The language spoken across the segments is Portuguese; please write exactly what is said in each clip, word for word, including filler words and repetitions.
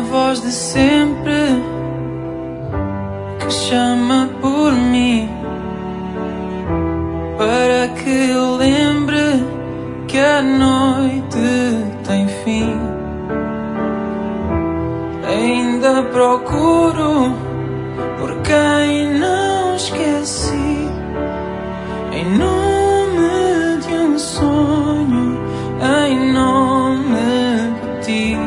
voz de sempre que chama por mim, para que eu lembre que a noite tem fim. Ainda procuro por quem não esqueci, em nome de um sonho, em nome de ti.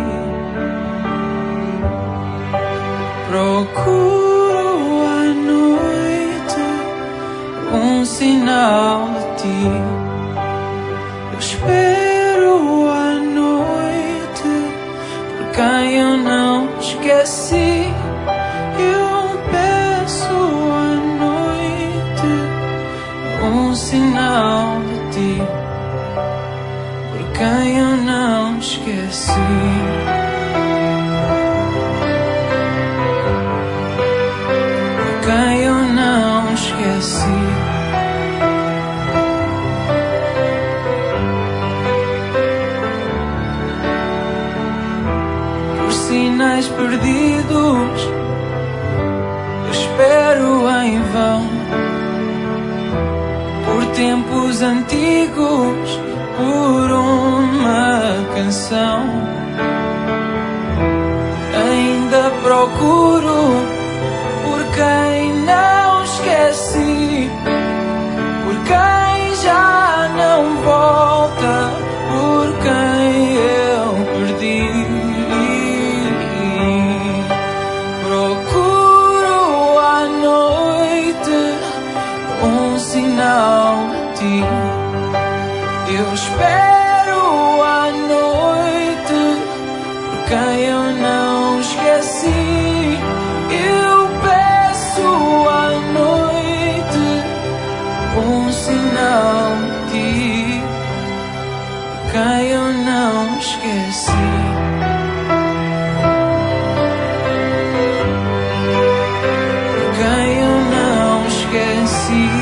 Procuro à noite um sinal de ti. Eu espero à noite por quem eu não esqueci. Eu peço à noite um sinal de ti, por quem eu não esqueci. Quem eu não esqueci. Por sinais perdidos eu espero em vão, por tempos antigos, por uma canção. Ainda procuro por quem não esqueci, por quem já não volta, por quem eu perdi. Procuro à noite um sinal de ti. Eu espero à noite por quem eu não esqueci. Eu à noite um sinal de ti, por quem eu não esqueci. Por quem eu não esqueci.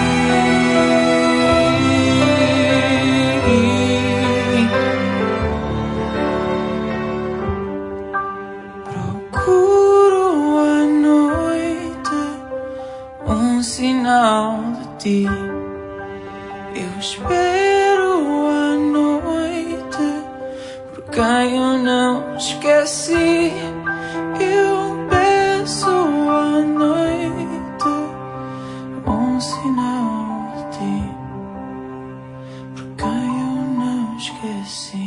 Procuro à noite um sinal de ti. Eu espero à noite por quem eu não esqueci. Eu peço à noite um sinal de ti, por quem eu não esqueci.